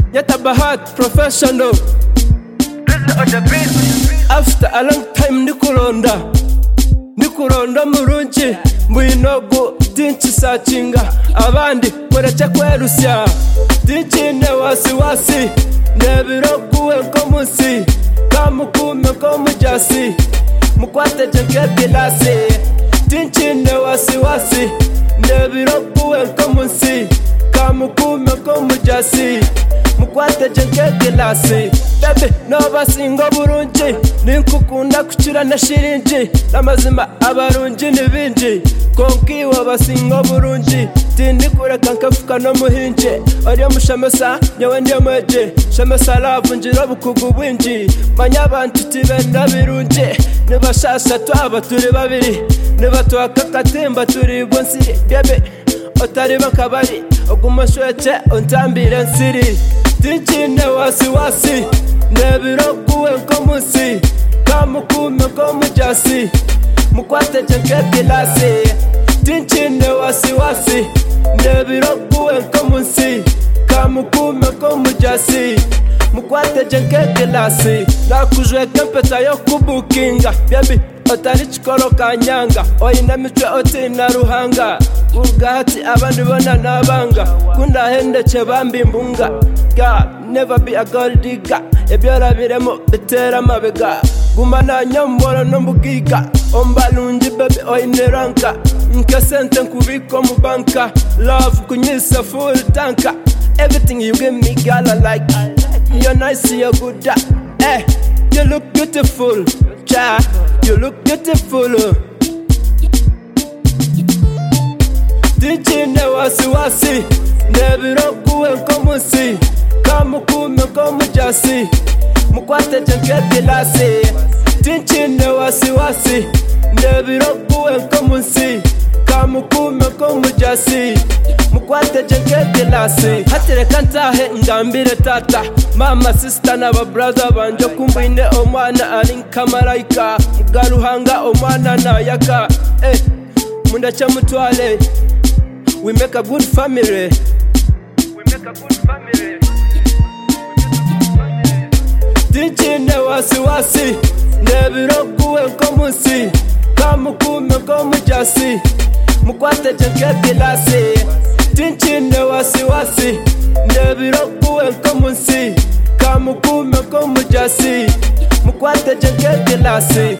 Yatabahat professional. After a long time Nikuronda murungi Mbwinogo tinchi sachinga Abandi mureke kwerusya Tinchi ne wasi Nebiroguwe nkomusi Kamukume nkomujasi Mukwate jenke gilasi Tinchi ne wasi Nebiroguwe nkomusi Kamukume nkomujasi Mukwate jenke gilasi Baby nobasingo burungi Ninkukunda kuchira na shiringi Namazima abarungi nibingi Konki wabasingo burungi Tindikureka nkafuka no muhinji Oriyo mushamesa nyewe ndiyo mweje Shamesa lavu njiro bukugu bwinji Manya abantu tibenda birungi Nibashasha twaba turi babiri Nibatwaka katimba turi bonsiri Baby otariba kabari Ogumashwete ontambire nsiri Tinchi ne wasi Nebiroguwe nkomusi Kamukume nkomujasi Mukwate jenke gilasi Tinchi ne wasi Nebiroguwe nkomusi Kamukume nkomujasi Mukwate jenke gilasi Nakujwe kempeta yo kubukinga Baby otari chikoro kanyanga Oyina mitwe otina ruhanga Urgahati abandi bona nabanga Kunda hende chebambi mbunga God, never be a gold digger Ebyora biremo bitera mabega Gumana nyambora nombugiga Ombalungi baby oineranka Nke sente nkubiko mubanka Love kunyisa full tanka Everything you give me girl I like You're nice, you're good Eh, you look beautiful Cha, you look beautiful Tinchi ne wasi Nebiroguwe nkomusi Kamukume nkomujasi Mukwate jenke gilasi Tinchi ne wasi Nebiroguwe nkomusi Kamukume nkomujasi Mukwate jenke gilasi Hatireka ntahe ngambire tata Mama sister n'aba brother banje kumbwine omwana ari nkamarayika Mugaruhanga omwana nayaka Mundache mutwale We make a good family Tinchi ne wasi Nebiroguwe nkomusi Kamukume nkomujasi Mukwate jenke gilasi Tinchi ne wasi Nebiroguwe nkomusi Kamukume nkomujasi Mukwate jenke gilasi